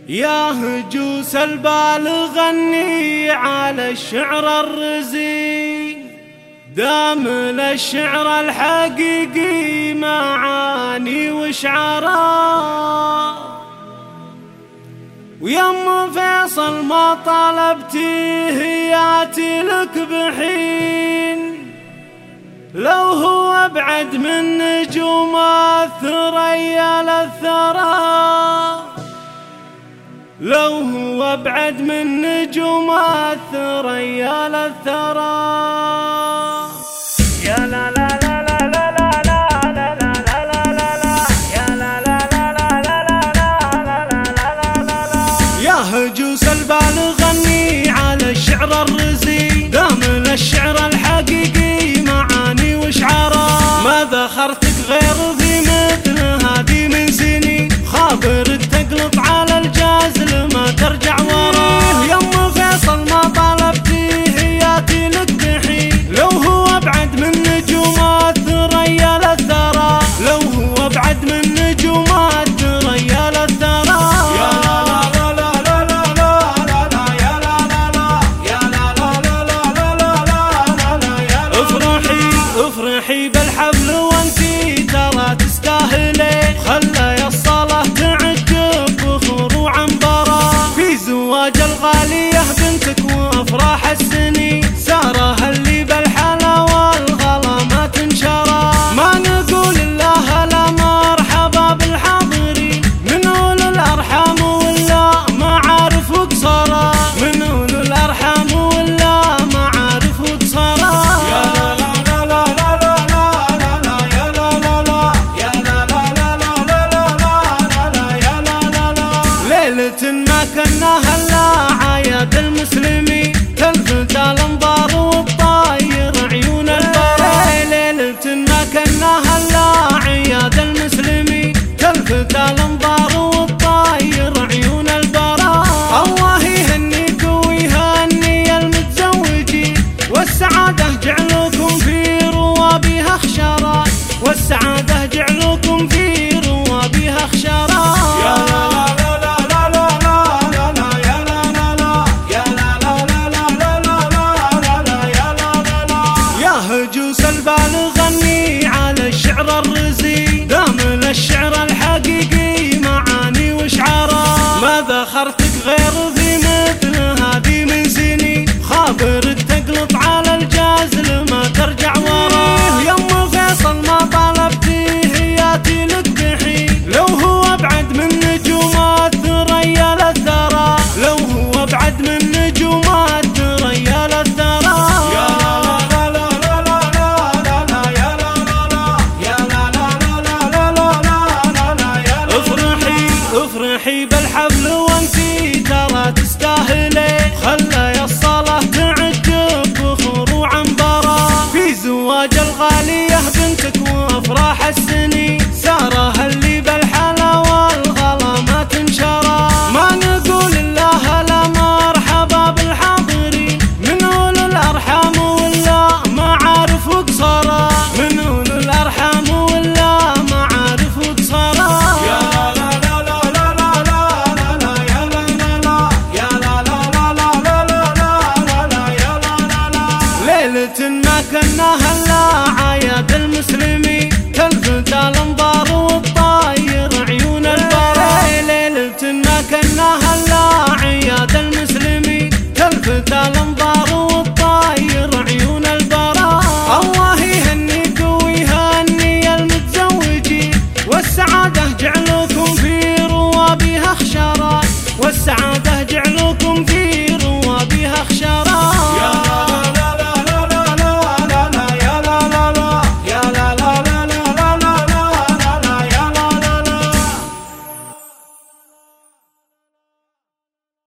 يا هجوس البال غني على الشعر الرزي، دام للشعر الحقيقي معاني وشعراء. ويم فيصل ما طلبتيه ياتي لك بحين، لو هو ابعد من نجوم الثريا للثرى، لو هو ابعد من نجوم الثريا للثرى. يا لا لا لا لا لا لا لا لا لا لا لا، يا لا لا لا لا لا لا لا لا لا. يا هجوس البال غني على الشعر الرزي، دام للشعر الحقيقي معاني وشعراء. ما ذخرتك غير ذي مثل هذه من سنين، خابرك تقلط على الجازل ما ترجع وراه. يم فيصل ما طلبتيه ياتي لك بحين، لو هو ابعد من نجوم الثريا للثرى، لو هو ابعد من نجوم الثريا للثرى. يا لا لا لا لا لا لا لا، يا لا لا لا، يا لا لا لا لا لا لا لا، يا لا. افرحي افرحي بالحفل وانتي ترى تستاهلي، خلى الصلاة تعجب بخور وعنبرة، في زواج الغالية بنتك وافراح السنين، سارها اللي بالحلا والغلا ما تنشرى. ما نقول الله لا مرحبا بالحاضرين، من أولو الأرحام ولا معارف وقصرى، من أولو الأرحام ولا معارف وقصرى. يا لا لا لا لا لا لا لا، يا لا لا لا، يا لا لا لا لا لا لا، يا لا لا لا. ليلة ما كناها الا عياد المسلمين، تلفت الانظار والطاير عيون البرى. ليلة ما كناها الا عياد المسلمين، تلفت الانظار والطاير عيون البرى. الله يهنيك ويهني المتزوجين، والسعادة جعلكم في روابها خشرا، والسعادة جعلكم في روابها خشرا. يا لا لا لا لا لا لا لا، يا لا لا لا، يا لا لا لا لا لا لا لا، يا لا لا لا. يا هجوس البال غني على الشعر الرزي، دام للشعر الحقيقي معاني وشعراء. ما ذخرتك غير ذي مثل هذه من سنين، خابرك تقلط على الجازل ما ترجع وراه. يم فيصل ما طلبتيه ياتي لك بحين، لو هو ابعد من نجوم الثريا للثرى، لو هو ابعد من نجوم الثريا للثرى. يا لا لا لا لا لا لا لا، يا لا لا لا، يا لا لا لا لا لا لا لا، يا لا. افرحي افرحي